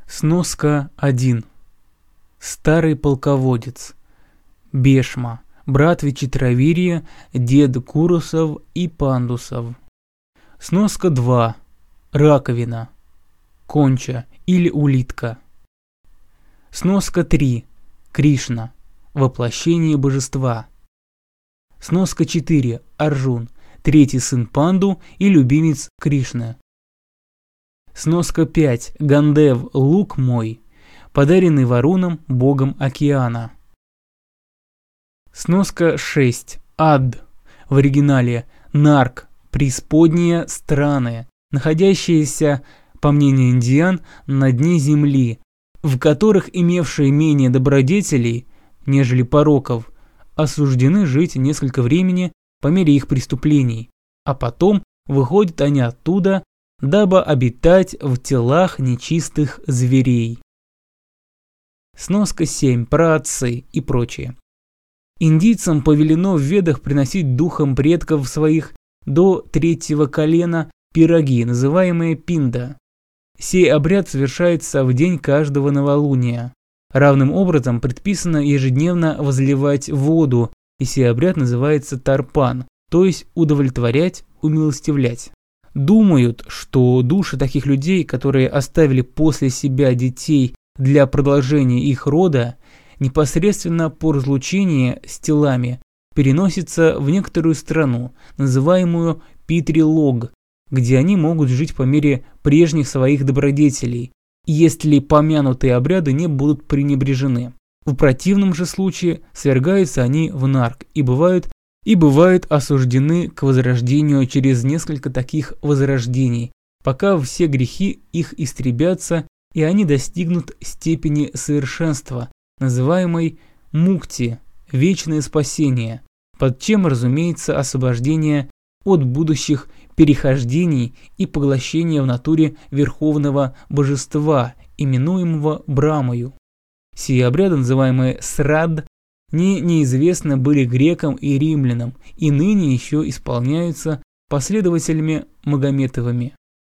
Сноска 1. Старый полководец. Бешма, брат Вичитравирья, дед Курусов и Пандусов. Сноска 2. Раковина. Конча или улитка. Сноска 3. Кришна. Воплощение божества. Сноска 4. Арджун. Третий сын Панду и любимец Кришны. Сноска 5. Гандев, лук мой, подаренный Варуном, богом океана. Сноска 6. Ад. В оригинале Нарк, преисподняя, страны, находящиеся, по мнению индиан, на дне земли, в которых имевшие менее добродетелей, нежели пороков, осуждены жить несколько времени по мере их преступлений, а потом выходят они оттуда, дабы обитать в телах нечистых зверей. Сноска 7. Праотцы и прочее. Индийцам повелено в Ведах приносить духам предков своих до 3-го колена пироги, называемые пинда. Сей обряд совершается в день каждого новолуния. Равным образом предписано ежедневно возливать воду, и сей обряд называется тарпан, то есть удовлетворять, умилостивлять. Думают, что души таких людей, которые оставили после себя детей для продолжения их рода, непосредственно по разлучении с телами переносятся в некоторую страну, называемую Питри-Лог, где они могут жить по мере прежних своих добродетелей, если помянутые обряды не будут пренебрежены. В противном же случае свергаются они в Нарк и бывают осуждены к возрождению через несколько таких возрождений, пока все грехи их истребятся и они достигнут степени совершенства, называемой мукти, вечное спасение, под чем, разумеется, освобождение от будущих перехождений и поглощения в натуре верховного божества, именуемого Брамою. Сии обряды, называемые срад, неизвестны были грекам и римлянам, и ныне еще исполняются последователями Магометовыми.